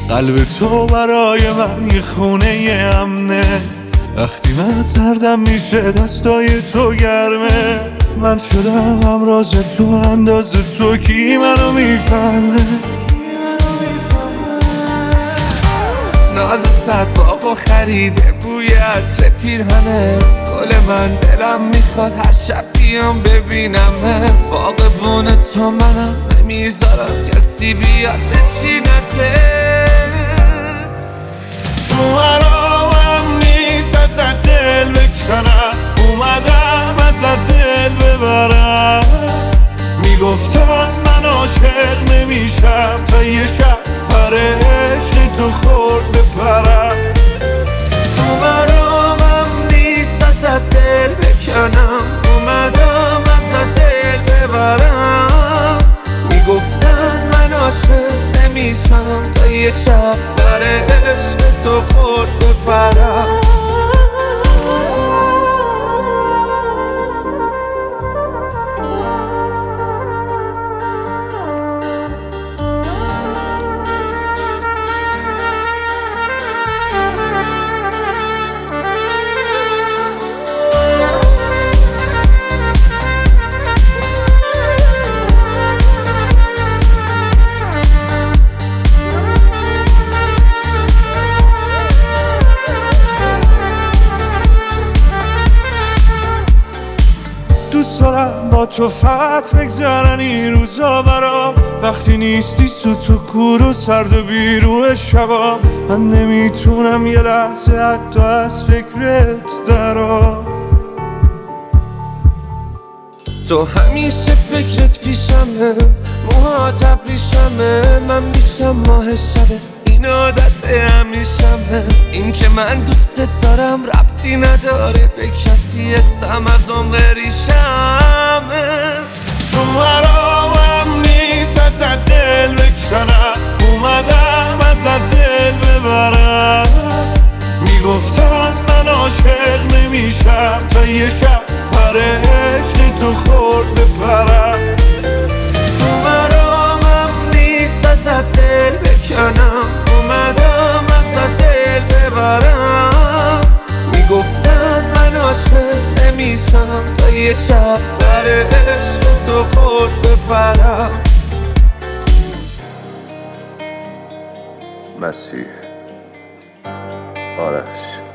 قلب تو برای من یه خونه امنه، وقتی من سردم میشه دستای تو گرمه. من شدم همراز تو، اندازه تو کی منو میفهمه؟ ناز صد باغ و خریده بوی عطر پیرهنت، گل من دلم میخواد هر شب بیام ببینمت. باغبون تو منم نمیذارم کسی بیاد بچینتت. تو مرامم نیست ازت دل بکنم، اومدم ازت دل ببرم. میگفتم من عاشق نمیشم تا یه شب پر عشق تو خورد بپرم. تو مرامم نیست ازت دل بکنم، اومدم ازت دل ببرم. میگفتن من عاشق نمیشم تا یه شب پر عشق تو خورد بپرم. دوست دارم با تو فقط بگذرن این روزا برام، وقتی نیستی سوت و سرد و بیروح شبا. من نمیتونم یه لحظه حتی از فکرت درام. تو همیشه فکرت پیشمه، موهات ابریشمه، من میشم ماه شبه، این عادت همیشمه. این که من دوست دارم ربطی نداره به کسی، اسم از اون بریشمه. تو مرامم نیست ازت دل بکنم، اومدم ازت دل ببرم. میگفتم من عاشق نمیشم تا یه شب پر عشق تو خورد بپرم. تو مرامم نیست ازت دل بکنم، اومدم ازت دل ببرم. میگفتن من عاشق نمیشم تا یه شب پر عشق تو خورد بپرم. مسیح آرش